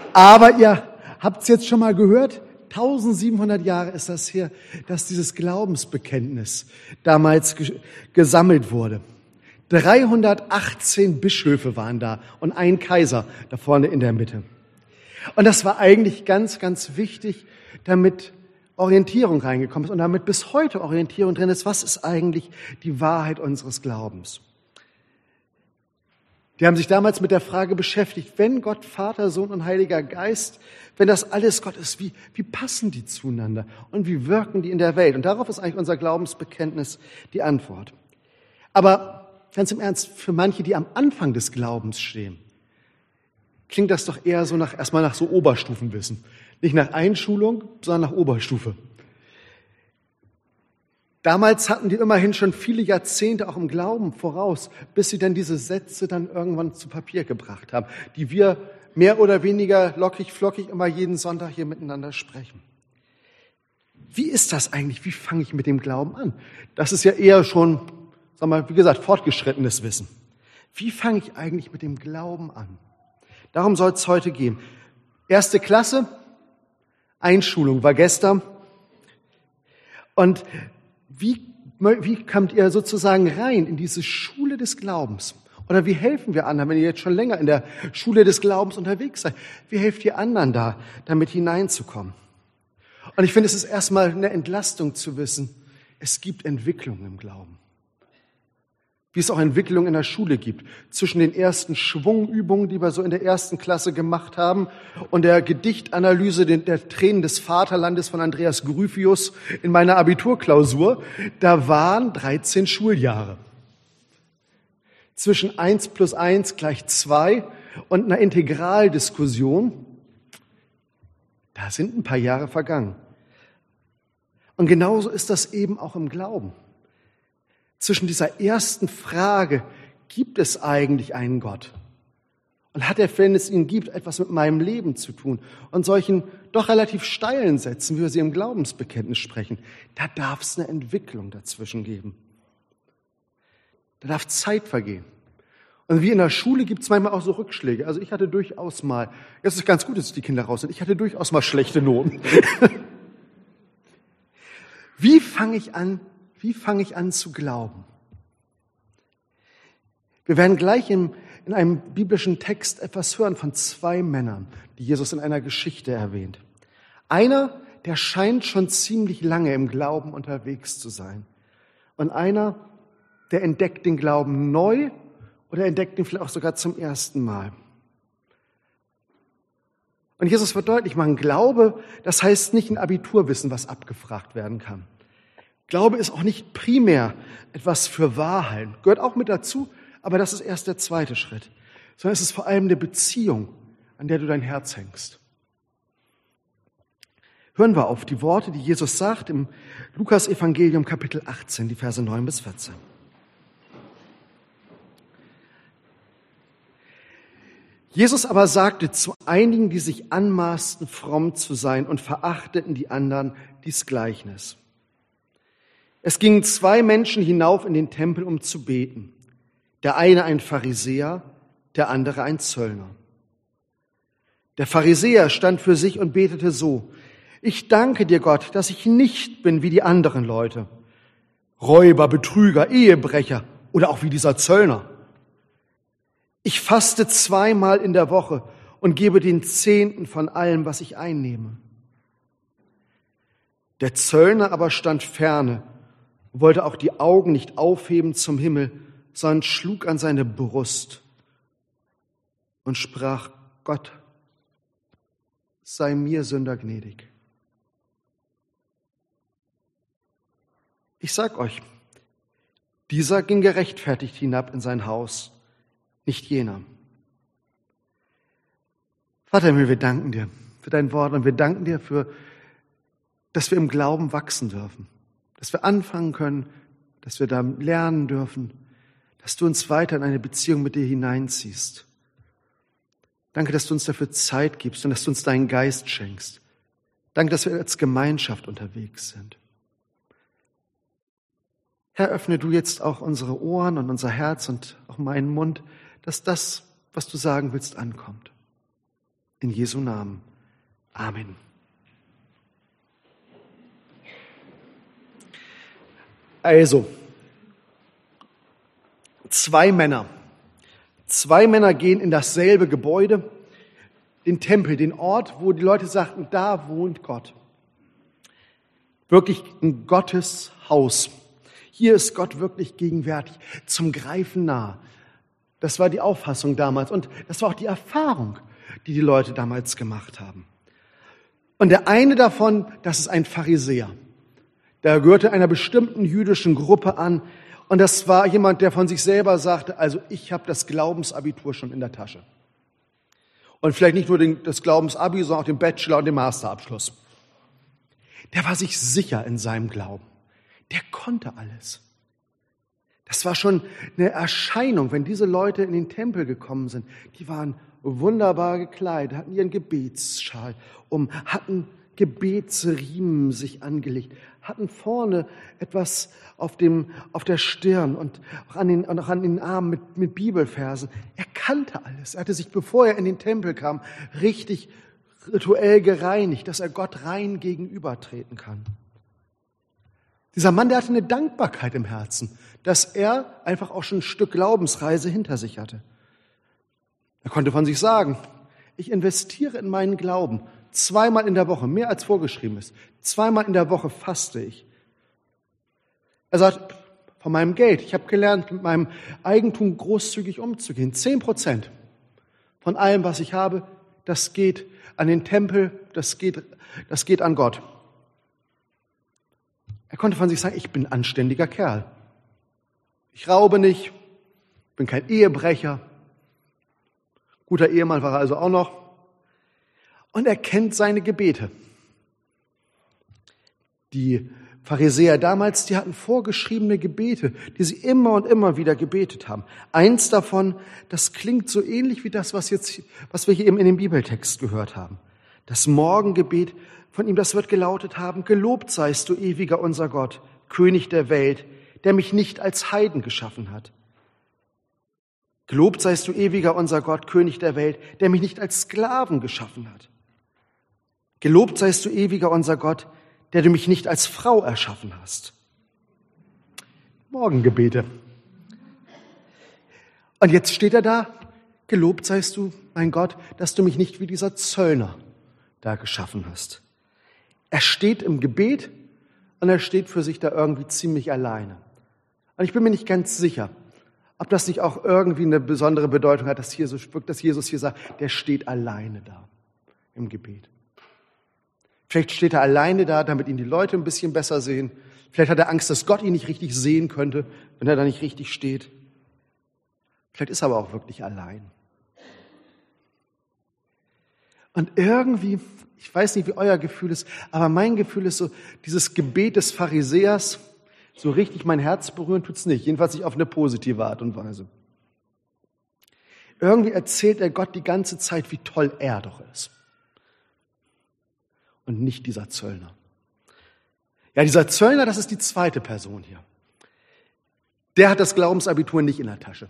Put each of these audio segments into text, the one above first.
Aber ihr habt es jetzt schon mal gehört, 1700 Jahre ist das her, dass dieses Glaubensbekenntnis damals gesammelt wurde. 318 Bischöfe waren da und ein Kaiser da vorne in der Mitte. Und das war eigentlich ganz, ganz wichtig, damit Orientierung reingekommen ist und damit bis heute Orientierung drin ist, was ist eigentlich die Wahrheit unseres Glaubens. Die haben sich damals mit der Frage beschäftigt, wenn Gott, Vater, Sohn und Heiliger Geist, wenn das alles Gott ist, wie passen die zueinander und wie wirken die in der Welt? Und darauf ist eigentlich unser Glaubensbekenntnis die Antwort. Aber ganz im Ernst, für manche, die am Anfang des Glaubens stehen, klingt das doch eher so erstmal nach so Oberstufenwissen. Nicht nach Einschulung, sondern nach Oberstufe. Damals hatten die immerhin schon viele Jahrzehnte auch im Glauben voraus, bis sie dann diese Sätze dann irgendwann zu Papier gebracht haben, die wir mehr oder weniger lockig, flockig immer jeden Sonntag hier miteinander sprechen. Wie ist das eigentlich? Wie fange ich mit dem Glauben an? Das ist ja eher schon, sagen wir mal, wie gesagt, fortgeschrittenes Wissen. Wie fange ich eigentlich mit dem Glauben an? Darum soll es heute gehen. 1. Klasse, Einschulung war gestern. Und wie kommt ihr sozusagen rein in diese Schule des Glaubens? Oder wie helfen wir anderen, wenn ihr jetzt schon länger in der Schule des Glaubens unterwegs seid? Wie helft ihr anderen da, damit hineinzukommen? Und ich finde, es ist erstmal eine Entlastung zu wissen, es gibt Entwicklung im Glauben. Wie es auch Entwicklung in der Schule gibt. Zwischen den ersten Schwungübungen, die wir so in der 1. Klasse gemacht haben, und der Gedichtanalyse der Tränen des Vaterlandes von Andreas Gryphius in meiner Abiturklausur, da waren 13 Schuljahre. Zwischen 1 plus 1 gleich 2 und einer Integraldiskussion, da sind ein paar Jahre vergangen. Und genauso ist das eben auch im Glauben. Zwischen dieser ersten Frage, gibt es eigentlich einen Gott? Und hat er, wenn es ihn gibt, etwas mit meinem Leben zu tun? Und solchen doch relativ steilen Sätzen, wie wir sie im Glaubensbekenntnis sprechen, da darf es eine Entwicklung dazwischen geben. Da darf Zeit vergehen. Und wie in der Schule gibt es manchmal auch so Rückschläge. Also ich hatte durchaus mal, jetzt ist ganz gut, dass die Kinder raus sind, ich hatte durchaus mal schlechte Noten. Wie fange ich an zu glauben? Wir werden gleich in einem biblischen Text etwas hören von 2 Männern, die Jesus in einer Geschichte erwähnt. Einer, der scheint schon ziemlich lange im Glauben unterwegs zu sein. Und einer, der entdeckt den Glauben neu oder entdeckt ihn vielleicht auch sogar zum ersten Mal. Und Jesus wird deutlich machen, Glaube, das heißt nicht ein Abiturwissen, was abgefragt werden kann. Glaube ist auch nicht primär etwas für Wahrheit, gehört auch mit dazu, aber das ist erst der zweite Schritt. Sondern es ist vor allem eine Beziehung, an der du dein Herz hängst. Hören wir auf die Worte, die Jesus sagt im Lukas-Evangelium Kapitel 18, die Verse 9 bis 14. Jesus aber sagte zu einigen, die sich anmaßten, fromm zu sein und verachteten die anderen, dies Gleichnis. Es gingen 2 Menschen hinauf in den Tempel, um zu beten. Der eine ein Pharisäer, der andere ein Zöllner. Der Pharisäer stand für sich und betete so: Ich danke dir, Gott, dass ich nicht bin wie die anderen Leute, Räuber, Betrüger, Ehebrecher oder auch wie dieser Zöllner. Ich faste 2-mal in der Woche und gebe den 10. von allem, was ich einnehme. Der Zöllner aber stand ferne, wollte auch die Augen nicht aufheben zum Himmel, sondern schlug an seine Brust und sprach: Gott, sei mir Sünder gnädig. Ich sag euch, dieser ging gerechtfertigt hinab in sein Haus, nicht jener. Vater im Himmel, wir danken dir für dein Wort und wir danken dir dass wir im Glauben wachsen dürfen, dass wir anfangen können, dass wir da lernen dürfen, dass du uns weiter in eine Beziehung mit dir hineinziehst. Danke, dass du uns dafür Zeit gibst und dass du uns deinen Geist schenkst. Danke, dass wir als Gemeinschaft unterwegs sind. Herr, öffne du jetzt auch unsere Ohren und unser Herz und auch meinen Mund, dass das, was du sagen willst, ankommt. In Jesu Namen. Amen. Also, zwei Männer gehen in dasselbe Gebäude, den Tempel, den Ort, wo die Leute sagten, da wohnt Gott. Wirklich ein Gottes Haus. Hier ist Gott wirklich gegenwärtig, zum Greifen nah. Das war die Auffassung damals und das war auch die Erfahrung, die die Leute damals gemacht haben. Und der eine davon, das ist ein Pharisäer. Der gehörte einer bestimmten jüdischen Gruppe an und das war jemand, der von sich selber sagte, also ich habe das Glaubensabitur schon in der Tasche. Und vielleicht nicht nur das Glaubensabi, sondern auch den Bachelor- und den Masterabschluss. Der war sich sicher in seinem Glauben. Der konnte alles. Das war schon eine Erscheinung, wenn diese Leute in den Tempel gekommen sind. Die waren wunderbar gekleidet, hatten ihren Gebetsschal hatten Gebetsriemen sich angelegt, hatten vorne etwas auf der Stirn und auch an den Armen mit Bibelversen. Er kannte alles. Er hatte sich, bevor er in den Tempel kam, richtig rituell gereinigt, dass er Gott rein gegenübertreten kann. Dieser Mann, der hatte eine Dankbarkeit im Herzen, dass er einfach auch schon ein Stück Glaubensreise hinter sich hatte. Er konnte von sich sagen, ich investiere in meinen Glauben 2-mal in der Woche, mehr als vorgeschrieben ist. 2-mal in der Woche faste ich. Er sagt, von meinem Geld, ich habe gelernt, mit meinem Eigentum großzügig umzugehen. 10% von allem, was ich habe, das geht an den Tempel, das geht an Gott. Er konnte von sich sagen, ich bin ein anständiger Kerl. Ich raube nicht, bin kein Ehebrecher. Guter Ehemann war er also auch noch. Und er kennt seine Gebete. Die Pharisäer damals, die hatten vorgeschriebene Gebete, die sie immer und immer wieder gebetet haben. Eins davon, das klingt so ähnlich wie das, was wir hier eben in dem Bibeltext gehört haben. Das Morgengebet von ihm, das wird gelautet haben, gelobt seist du, ewiger unser Gott, König der Welt, der mich nicht als Heiden geschaffen hat. Gelobt seist du, ewiger unser Gott, König der Welt, der mich nicht als Sklaven geschaffen hat. Gelobt seist du, ewiger unser Gott, der du mich nicht als Frau erschaffen hast. Morgengebete. Und jetzt steht er da, gelobt seist du, mein Gott, dass du mich nicht wie dieser Zöllner da geschaffen hast. Er steht im Gebet und er steht für sich da irgendwie ziemlich alleine. Und ich bin mir nicht ganz sicher, ob das nicht auch irgendwie eine besondere Bedeutung hat, dass Jesus hier sagt, der steht alleine da im Gebet. Vielleicht steht er alleine da, damit ihn die Leute ein bisschen besser sehen. Vielleicht hat er Angst, dass Gott ihn nicht richtig sehen könnte, wenn er da nicht richtig steht. Vielleicht ist er aber auch wirklich allein. Und irgendwie, ich weiß nicht, wie euer Gefühl ist, aber mein Gefühl ist so, dieses Gebet des Pharisäers, so richtig mein Herz berühren tut's nicht, jedenfalls nicht auf eine positive Art und Weise. Irgendwie erzählt er Gott die ganze Zeit, wie toll er doch ist. Und nicht dieser Zöllner. Ja, dieser Zöllner, das ist die zweite Person hier. Der hat das Glaubensabitur nicht in der Tasche.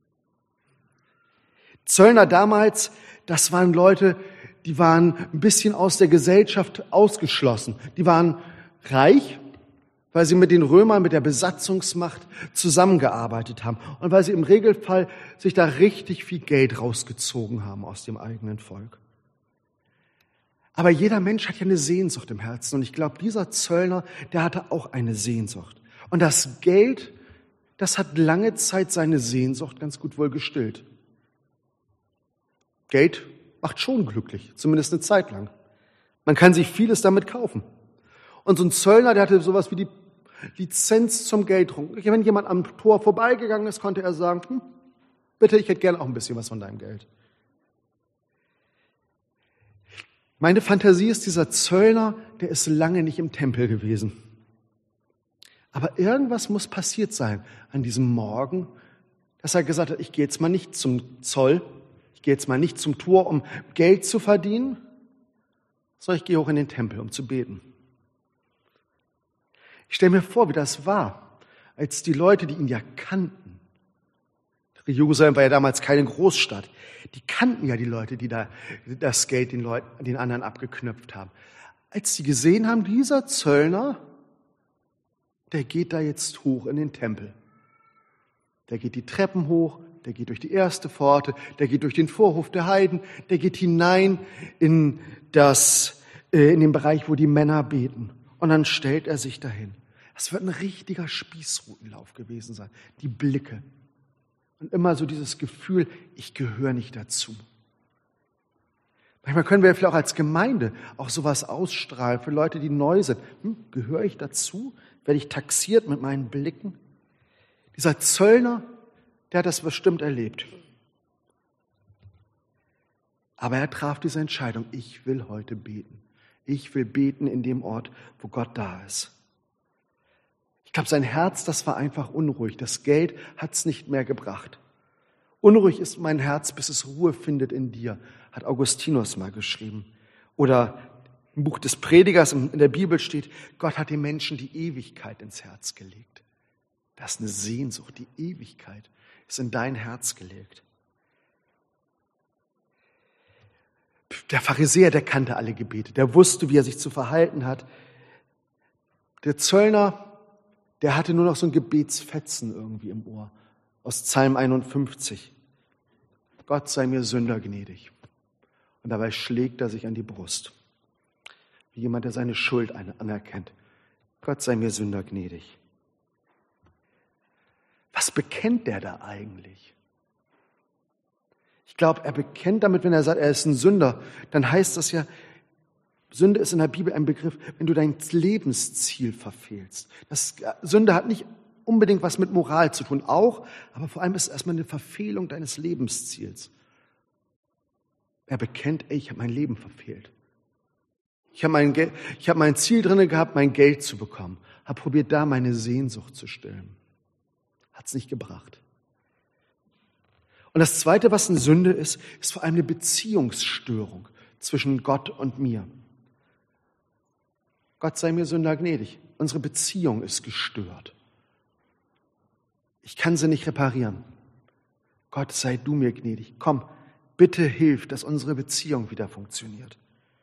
Zöllner damals, das waren Leute, die waren ein bisschen aus der Gesellschaft ausgeschlossen. Die waren reich, weil sie mit den Römern, mit der Besatzungsmacht zusammengearbeitet haben und weil sie im Regelfall sich da richtig viel Geld rausgezogen haben aus dem eigenen Volk. Aber jeder Mensch hat ja eine Sehnsucht im Herzen und ich glaube, dieser Zöllner, der hatte auch eine Sehnsucht. Und das Geld, das hat lange Zeit seine Sehnsucht ganz gut wohl gestillt. Geld macht schon glücklich, zumindest eine Zeit lang. Man kann sich vieles damit kaufen. Und so ein Zöllner, der hatte sowas wie die Lizenz zum Geldtrunk. Wenn jemand am Tor vorbeigegangen ist, konnte er sagen, bitte, ich hätte gerne auch ein bisschen was von deinem Geld. Meine Fantasie ist, dieser Zöllner, der ist lange nicht im Tempel gewesen. Aber irgendwas muss passiert sein an diesem Morgen, dass er gesagt hat, ich gehe jetzt mal nicht zum Zoll, ich gehe jetzt mal nicht zum Tor, um Geld zu verdienen, sondern ich gehe hoch in den Tempel, um zu beten. Ich stelle mir vor, wie das war, als die Leute, die ihn ja kannten, Jerusalem war ja damals keine Großstadt. Die kannten ja die Leute, die da das Geld den anderen abgeknöpft haben. Als sie gesehen haben, dieser Zöllner, der geht da jetzt hoch in den Tempel. Der geht die Treppen hoch, der geht durch die erste Pforte, der geht durch den Vorhof der Heiden, der geht hinein in den Bereich, wo die Männer beten. Und dann stellt er sich dahin. Das wird ein richtiger Spießrutenlauf gewesen sein. Die Blicke. Und immer so dieses Gefühl, ich gehöre nicht dazu. Manchmal können wir vielleicht auch als Gemeinde auch sowas ausstrahlen für Leute, die neu sind. Gehöre ich dazu? Werde ich taxiert mit meinen Blicken? Dieser Zöllner, der hat das bestimmt erlebt. Aber er traf diese Entscheidung, ich will heute beten. Ich will beten in dem Ort, wo Gott da ist. Ich glaube, sein Herz, das war einfach unruhig. Das Geld hat es nicht mehr gebracht. Unruhig ist mein Herz, bis es Ruhe findet in dir, hat Augustinus mal geschrieben. Oder im Buch des Predigers in der Bibel steht, Gott hat den Menschen die Ewigkeit ins Herz gelegt. Das ist eine Sehnsucht, die Ewigkeit ist in dein Herz gelegt. Der Pharisäer, der kannte alle Gebete, der wusste, wie er sich zu verhalten hat. Der Zöllner, der hatte nur noch so ein Gebetsfetzen irgendwie im Ohr aus Psalm 51. Gott sei mir Sünder gnädig. Und dabei schlägt er sich an die Brust, wie jemand, der seine Schuld anerkennt. Gott sei mir Sünder gnädig. Was bekennt der da eigentlich? Ich glaube, er bekennt damit, wenn er sagt, er ist ein Sünder, dann heißt das ja, Sünde ist in der Bibel ein Begriff, wenn du dein Lebensziel verfehlst. Sünde hat nicht unbedingt was mit Moral zu tun, auch, aber vor allem ist es erstmal eine Verfehlung deines Lebensziels. Er bekennt, ich habe mein Leben verfehlt. Ich habe mein Ziel drin gehabt, mein Geld zu bekommen. Habe probiert, da meine Sehnsucht zu stillen. Hat es nicht gebracht. Und das Zweite, was eine Sünde ist vor allem eine Beziehungsstörung zwischen Gott und mir. Gott sei mir Sünder gnädig. Unsere Beziehung ist gestört. Ich kann sie nicht reparieren. Gott sei du mir gnädig. Komm, bitte hilf, dass unsere Beziehung wieder funktioniert.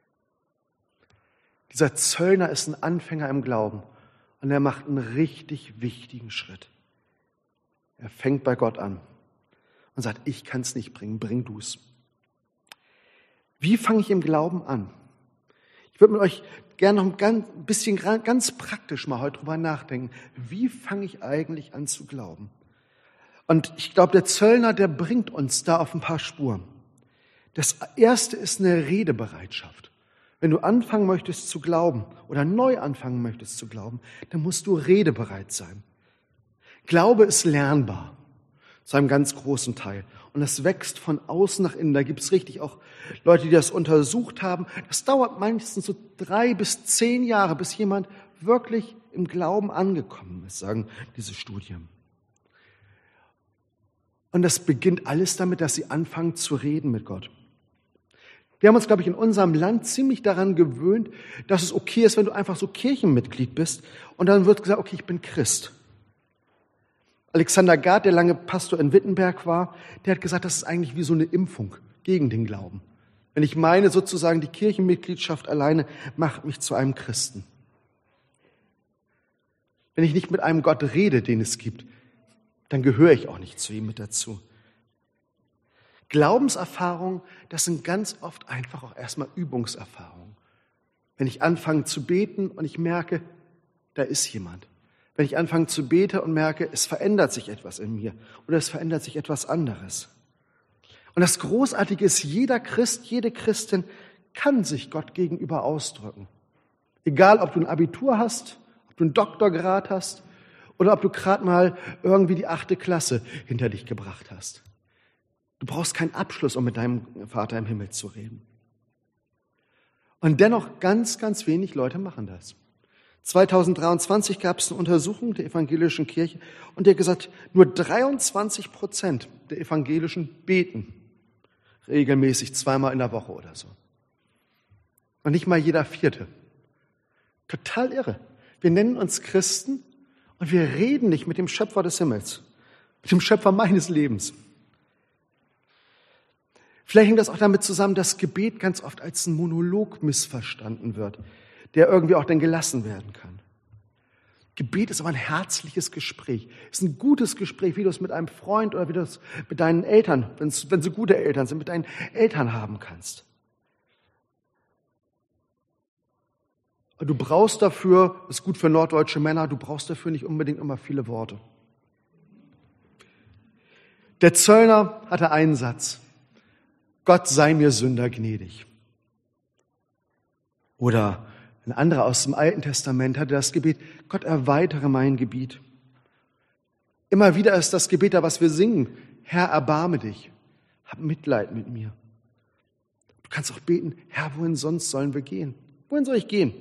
Dieser Zöllner ist ein Anfänger im Glauben und er macht einen richtig wichtigen Schritt. Er fängt bei Gott an und sagt, ich kann es nicht bringen, bring du es. Wie fange ich im Glauben an? Ich würde mit euch gerne noch ein bisschen ganz praktisch mal heute drüber nachdenken. Wie fange ich eigentlich an zu glauben? Und ich glaube, der Zöllner, der bringt uns da auf ein paar Spuren. Das Erste ist eine Redebereitschaft. Wenn du anfangen möchtest zu glauben oder neu anfangen möchtest zu glauben, dann musst du redebereit sein. Glaube ist lernbar, zu einem ganz großen Teil. Und es wächst von außen nach innen. Da gibt es richtig auch Leute, die das untersucht haben. Das dauert meistens so 3 bis 10 Jahre, bis jemand wirklich im Glauben angekommen ist, sagen diese Studien. Und das beginnt alles damit, dass sie anfangen zu reden mit Gott. Wir haben uns, glaube ich, in unserem Land ziemlich daran gewöhnt, dass es okay ist, wenn du einfach so Kirchenmitglied bist und dann wird gesagt, okay, ich bin Christ. Alexander Gard, der lange Pastor in Wittenberg war, der hat gesagt, das ist eigentlich wie so eine Impfung gegen den Glauben. Wenn ich meine, sozusagen die Kirchenmitgliedschaft alleine macht mich zu einem Christen. Wenn ich nicht mit einem Gott rede, den es gibt, dann gehöre ich auch nicht zu ihm mit dazu. Glaubenserfahrungen, das sind ganz oft einfach auch erstmal Übungserfahrungen. Wenn ich anfange zu beten und ich merke, da ist jemand. Wenn ich anfange zu beten und merke, es verändert sich etwas in mir oder es verändert sich etwas anderes. Und das Großartige ist, jeder Christ, jede Christin kann sich Gott gegenüber ausdrücken. Egal, ob du ein Abitur hast, ob du einen Doktorgrad hast oder ob du gerade mal irgendwie die 8. Klasse hinter dich gebracht hast. Du brauchst keinen Abschluss, um mit deinem Vater im Himmel zu reden. Und dennoch ganz, ganz wenig Leute machen das. 2023 gab es eine Untersuchung der evangelischen Kirche und die hat gesagt, nur 23% der Evangelischen beten regelmäßig 2-mal in der Woche oder so. Und nicht mal jeder 4. Total irre. Wir nennen uns Christen und wir reden nicht mit dem Schöpfer des Himmels, mit dem Schöpfer meines Lebens. Vielleicht hängt das auch damit zusammen, dass Gebet ganz oft als ein Monolog missverstanden wird, der irgendwie auch dann gelassen werden kann. Gebet ist aber ein herzliches Gespräch. Es ist ein gutes Gespräch, wie du es mit einem Freund oder wie du es mit deinen Eltern, wenn sie gute Eltern sind, mit deinen Eltern haben kannst. Du brauchst dafür, das ist gut für norddeutsche Männer, du brauchst dafür nicht unbedingt immer viele Worte. Der Zöllner hatte einen Satz: Gott sei mir Sünder gnädig. Oder ein anderer aus dem Alten Testament hatte das Gebet: Gott erweitere mein Gebiet. Immer wieder ist das Gebet da, was wir singen: Herr, erbarme dich, hab Mitleid mit mir. Du kannst auch beten: Herr, wohin sonst sollen wir gehen? Wohin soll ich gehen?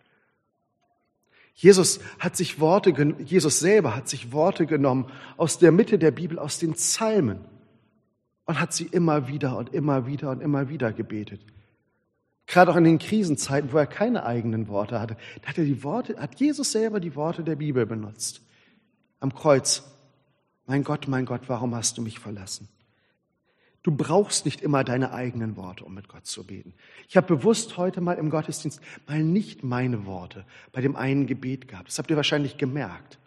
Jesus selber hat sich Worte genommen aus der Mitte der Bibel, aus den Psalmen, und hat sie immer wieder und immer wieder und immer wieder gebetet. Gerade auch in den Krisenzeiten, wo er keine eigenen Worte hatte, da hat Jesus selber die Worte der Bibel benutzt. Am Kreuz: mein Gott, warum hast du mich verlassen? Du brauchst nicht immer deine eigenen Worte, um mit Gott zu beten. Ich habe bewusst heute mal im Gottesdienst mal nicht meine Worte bei dem einen Gebet gehabt. Das habt ihr wahrscheinlich gemerkt.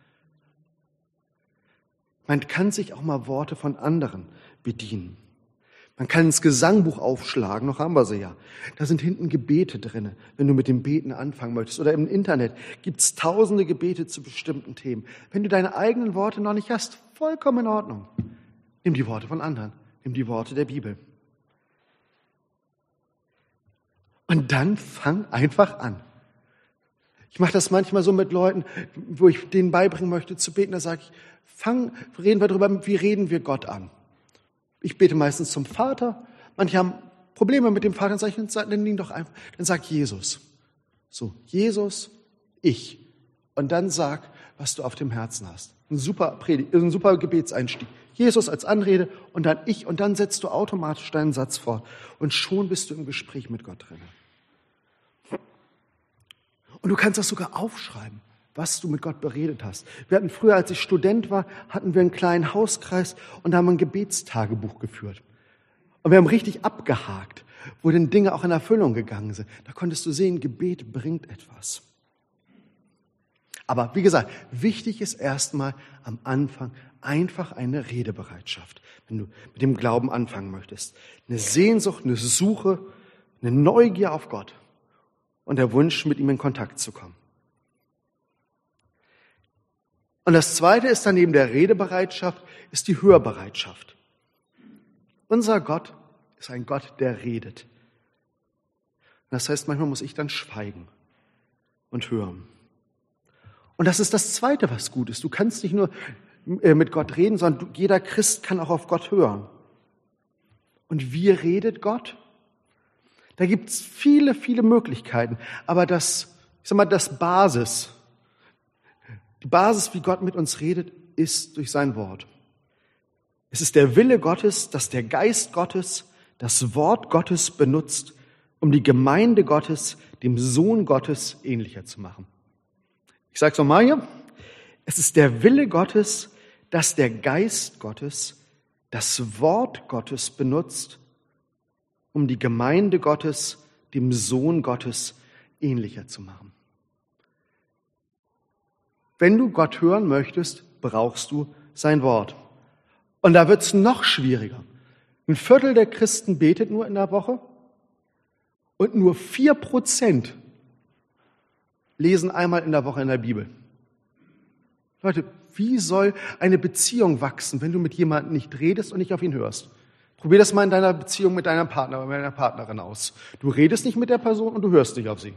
Man kann sich auch mal Worte von anderen bedienen. Man kann ins Gesangbuch aufschlagen, noch haben wir sie ja. Da sind hinten Gebete drin, wenn du mit dem Beten anfangen möchtest. Oder im Internet gibt es tausende Gebete zu bestimmten Themen. Wenn du deine eigenen Worte noch nicht hast, vollkommen in Ordnung. Nimm die Worte von anderen. Nimm die Worte der Bibel. Und dann fang einfach an. Ich mache das manchmal so mit Leuten, wo ich denen beibringen möchte zu beten. Da sage ich: reden wir darüber, wie reden wir Gott an? Ich bete meistens zum Vater. Manche haben Probleme mit dem Vater. Dann sage ich: dann sag Jesus. So, Jesus, ich. Und dann sag, was du auf dem Herzen hast. Ein super Gebetseinstieg. Jesus als Anrede und dann ich, und dann setzt du automatisch deinen Satz fort. Und schon bist du im Gespräch mit Gott drin. Und du kannst das sogar aufschreiben, was du mit Gott beredet hast. Wir hatten früher, als ich Student war, hatten wir einen kleinen Hauskreis und da haben wir ein Gebetstagebuch geführt. Und wir haben richtig abgehakt, wo denn Dinge auch in Erfüllung gegangen sind. Da konntest du sehen, Gebet bringt etwas. Aber wie gesagt, wichtig ist erstmal am Anfang einfach eine Redebereitschaft, wenn du mit dem Glauben anfangen möchtest. Eine Sehnsucht, eine Suche, eine Neugier auf Gott und der Wunsch, mit ihm in Kontakt zu kommen. Und das Zweite ist dann neben der Redebereitschaft, ist die Hörbereitschaft. Unser Gott ist ein Gott, der redet. Das heißt, manchmal muss ich dann schweigen und hören. Und das ist das Zweite, was gut ist. Du kannst nicht nur mit Gott reden, sondern jeder Christ kann auch auf Gott hören. Und wie redet Gott? Da gibt es viele, viele Möglichkeiten. Aber die Basis, wie Gott mit uns redet, ist durch sein Wort. Es ist der Wille Gottes, dass der Geist Gottes das Wort Gottes benutzt, um die Gemeinde Gottes, dem Sohn Gottes, ähnlicher zu machen. Ich sage es nochmal hier. Es ist der Wille Gottes, dass der Geist Gottes das Wort Gottes benutzt, um die Gemeinde Gottes, dem Sohn Gottes, ähnlicher zu machen. Wenn du Gott hören möchtest, brauchst du sein Wort. Und da wird es noch schwieriger. 1/4 der Christen betet nur in der Woche und nur 4% lesen einmal in der Woche in der Bibel. Leute, wie soll eine Beziehung wachsen, wenn du mit jemandem nicht redest und nicht auf ihn hörst? Probier das mal in deiner Beziehung mit deinem Partner oder mit deiner Partnerin aus. Du redest nicht mit der Person und du hörst nicht auf sie.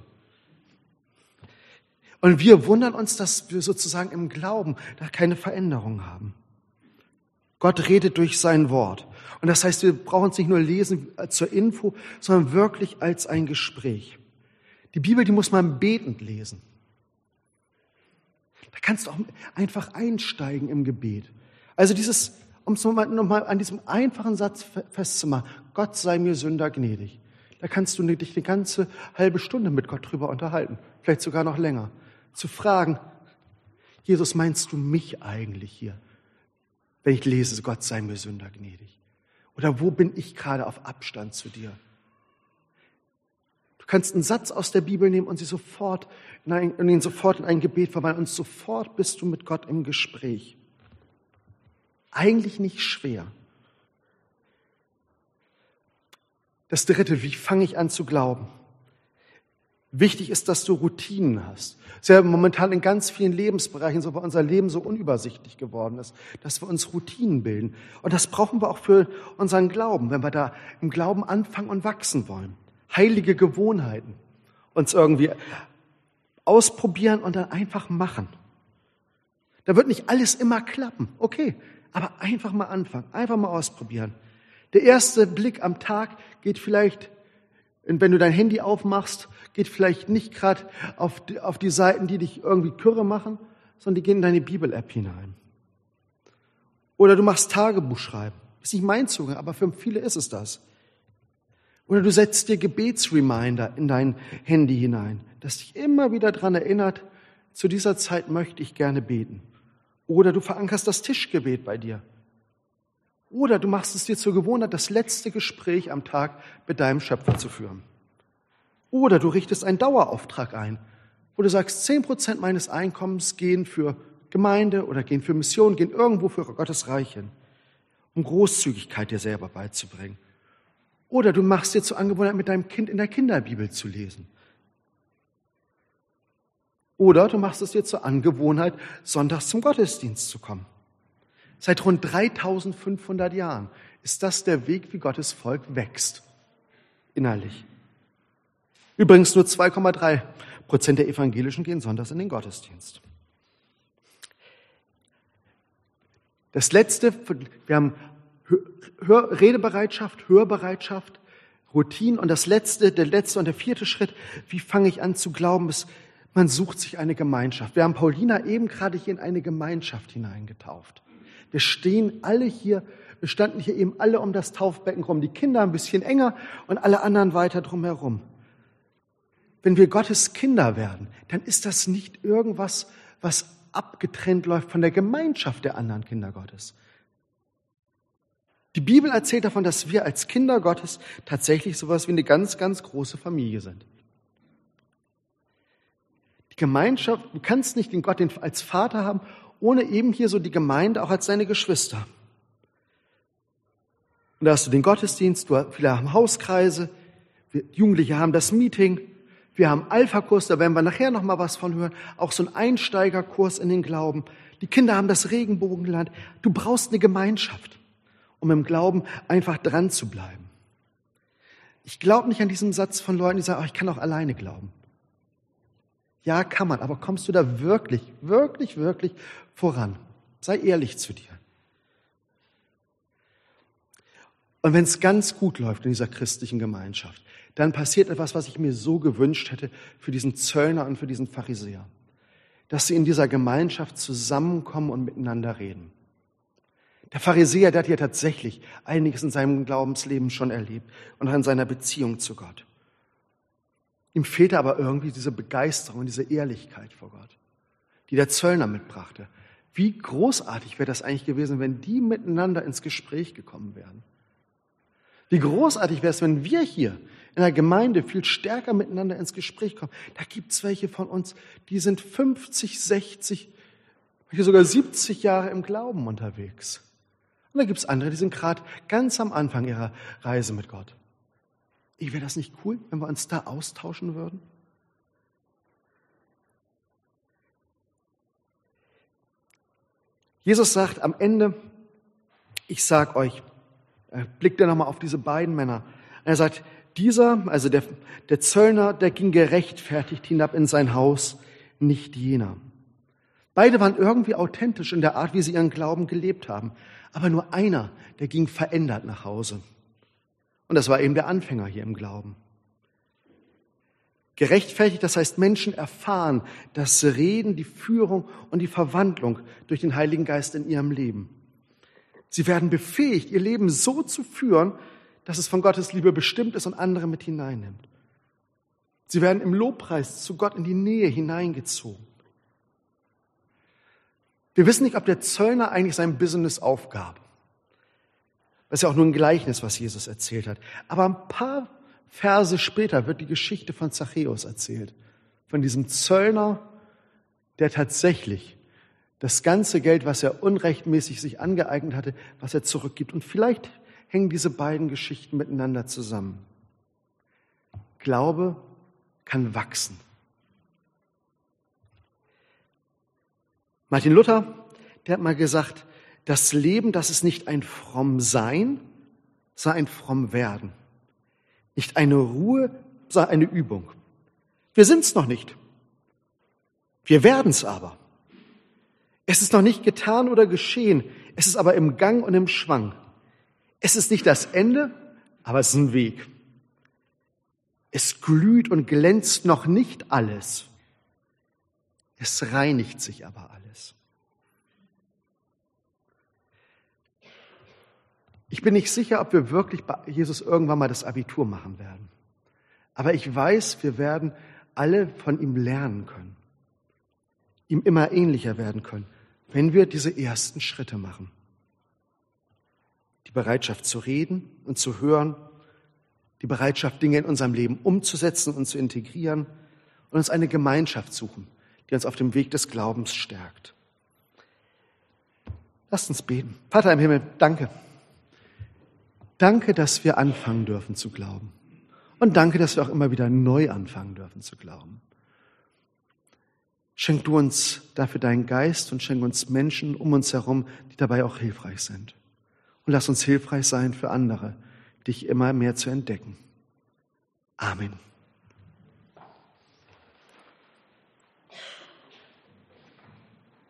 Und wir wundern uns, dass wir sozusagen im Glauben da keine Veränderung haben. Gott redet durch sein Wort. Und das heißt, wir brauchen es nicht nur lesen zur Info, sondern wirklich als ein Gespräch. Die Bibel, die muss man betend lesen. Da kannst du auch einfach einsteigen im Gebet. Also um es nochmal an diesem einfachen Satz festzumachen: Gott sei mir Sünder gnädig. Da kannst du dich eine ganze halbe Stunde mit Gott drüber unterhalten. Vielleicht sogar noch länger. Zu fragen: Jesus, meinst du mich eigentlich hier, wenn ich lese, Gott sei mir Sünder gnädig? Oder wo bin ich gerade auf Abstand zu dir? Du kannst einen Satz aus der Bibel nehmen und ihn sofort in ein Gebet verwandeln und sofort bist du mit Gott im Gespräch. Eigentlich nicht schwer. Das Dritte, wie fange ich an zu glauben? Wichtig ist, dass du Routinen hast. Es ist ja momentan in ganz vielen Lebensbereichen so, weil unser Leben so unübersichtlich geworden ist, dass wir uns Routinen bilden. Und das brauchen wir auch für unseren Glauben, wenn wir da im Glauben anfangen und wachsen wollen. Heilige Gewohnheiten. Uns irgendwie ausprobieren und dann einfach machen. Da wird nicht alles immer klappen, okay, aber einfach mal anfangen, einfach mal ausprobieren. Der erste Blick am Tag geht vielleicht, wenn du dein Handy aufmachst, geht vielleicht nicht gerade auf die Seiten, die dich irgendwie kürre machen, sondern die gehen in deine Bibel-App hinein. Oder du machst Tagebuch schreiben. Ist nicht mein Zugang, aber für viele ist es das. Oder du setzt dir Gebetsreminder in dein Handy hinein, das dich immer wieder daran erinnert, zu dieser Zeit möchte ich gerne beten. Oder du verankerst das Tischgebet bei dir. Oder du machst es dir zur Gewohnheit, das letzte Gespräch am Tag mit deinem Schöpfer zu führen. Oder du richtest einen Dauerauftrag ein, wo du sagst, 10% meines Einkommens gehen für Gemeinde oder gehen für Mission, gehen irgendwo für Gottes Reich hin, um Großzügigkeit dir selber beizubringen. Oder du machst dir zur Angewohnheit, mit deinem Kind in der Kinderbibel zu lesen. Oder du machst es dir zur Angewohnheit, sonntags zum Gottesdienst zu kommen. Seit rund 3500 Jahren ist das der Weg, wie Gottes Volk wächst, innerlich. Übrigens nur 2,3% der Evangelischen gehen sonntags in den Gottesdienst. Das Letzte, wir haben Redebereitschaft, Hörbereitschaft, Routinen und der letzte und der vierte Schritt, wie fange ich an zu glauben, ist, man sucht sich eine Gemeinschaft. Wir haben Paulina eben gerade hier in eine Gemeinschaft hineingetauft. Wir standen hier eben alle um das Taufbecken rum, die Kinder ein bisschen enger und alle anderen weiter drumherum. Wenn wir Gottes Kinder werden, dann ist das nicht irgendwas, was abgetrennt läuft von der Gemeinschaft der anderen Kinder Gottes. Die Bibel erzählt davon, dass wir als Kinder Gottes tatsächlich sowas wie eine ganz, ganz große Familie sind. Die Gemeinschaft, du kannst nicht den Gott als Vater haben, ohne eben hier so die Gemeinde auch als seine Geschwister. Und da hast du den Gottesdienst, viele haben Hauskreise, wir Jugendliche haben das Meeting, wir haben Alpha-Kurs, da werden wir nachher noch mal was von hören, auch so ein Einsteigerkurs in den Glauben. Die Kinder haben das Regenbogenland. Du brauchst eine Gemeinschaft, um im Glauben einfach dran zu bleiben. Ich glaube nicht an diesen Satz von Leuten, die sagen, ich kann auch alleine glauben. Ja, kann man, aber kommst du da wirklich, wirklich, wirklich voran? Sei ehrlich zu dir. Und wenn es ganz gut läuft in dieser christlichen Gemeinschaft, dann passiert etwas, was ich mir so gewünscht hätte für diesen Zöllner und für diesen Pharisäer. Dass sie in dieser Gemeinschaft zusammenkommen und miteinander reden. Der Pharisäer, der hat ja tatsächlich einiges in seinem Glaubensleben schon erlebt und auch in seiner Beziehung zu Gott. Ihm fehlte aber irgendwie diese Begeisterung und diese Ehrlichkeit vor Gott, die der Zöllner mitbrachte. Wie großartig wäre das eigentlich gewesen, wenn die miteinander ins Gespräch gekommen wären. Wie großartig wäre es, wenn wir hier in der Gemeinde viel stärker miteinander ins Gespräch kommen. Da gibt es welche von uns, die sind 50, 60, manche sogar 70 Jahre im Glauben unterwegs. Und da gibt es andere, die sind gerade ganz am Anfang ihrer Reise mit Gott. Wäre das nicht cool, wenn wir uns da austauschen würden? Jesus sagt am Ende, ich sag euch, blickt er nochmal auf diese beiden Männer. Er sagt, also der Zöllner, der ging gerechtfertigt hinab in sein Haus, nicht jener. Beide waren irgendwie authentisch in der Art, wie sie ihren Glauben gelebt haben. Aber nur einer, der ging verändert nach Hause. Und das war eben der Anfänger hier im Glauben. Gerechtfertigt, das heißt, Menschen erfahren das Reden, die Führung und die Verwandlung durch den Heiligen Geist in ihrem Leben. Sie werden befähigt, ihr Leben so zu führen, dass es von Gottes Liebe bestimmt ist und andere mit hineinnimmt. Sie werden im Lobpreis zu Gott in die Nähe hineingezogen. Wir wissen nicht, ob der Zöllner eigentlich sein Business aufgab. Das ist ja auch nur ein Gleichnis, was Jesus erzählt hat. Aber ein paar Verse später wird die Geschichte von Zachäus erzählt. Von diesem Zöllner, der tatsächlich das ganze Geld, was er unrechtmäßig sich angeeignet hatte, was er zurückgibt. Und vielleicht hängen diese beiden Geschichten miteinander zusammen. Glaube kann wachsen. Martin Luther, der hat mal gesagt, das Leben, das ist nicht ein Frommsein, sondern ein Frommwerden. Nicht eine Ruhe, sondern eine Übung. Wir sind's noch nicht. Wir werden's aber. Es ist noch nicht getan oder geschehen. Es ist aber im Gang und im Schwang. Es ist nicht das Ende, aber es ist ein Weg. Es glüht und glänzt noch nicht alles. Es reinigt sich aber alles. Ich bin nicht sicher, ob wir wirklich bei Jesus irgendwann mal das Abitur machen werden. Aber ich weiß, wir werden alle von ihm lernen können. Ihm immer ähnlicher werden können, wenn wir diese ersten Schritte machen. Die Bereitschaft zu reden und zu hören, die Bereitschaft, Dinge in unserem Leben umzusetzen und zu integrieren und uns eine Gemeinschaft suchen, die uns auf dem Weg des Glaubens stärkt. Lasst uns beten. Vater im Himmel, danke. Danke, dass wir anfangen dürfen zu glauben. Und danke, dass wir auch immer wieder neu anfangen dürfen zu glauben. Schenk du uns dafür deinen Geist und schenk uns Menschen um uns herum, die dabei auch hilfreich sind. Und lass uns hilfreich sein für andere, dich immer mehr zu entdecken. Amen.